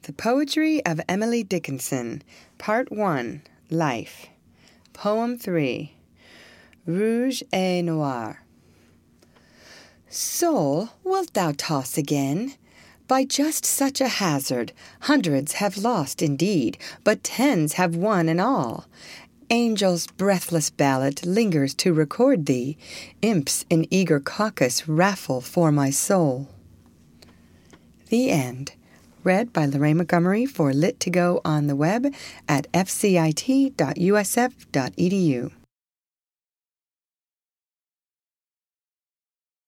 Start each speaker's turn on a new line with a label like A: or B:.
A: The Poetry of Emily Dickinson, Part 1, Life. Poem 3, Rouge et Noir. Soul, wilt thou toss again? By just such a hazard, hundreds have lost indeed, but tens have won in all. Angels' breathless ballot lingers to record thee. Imps in eager caucus raffle for my soul. The End. Read by Lorraine Montgomery for Lit2Go on the web at fcit.usf.edu.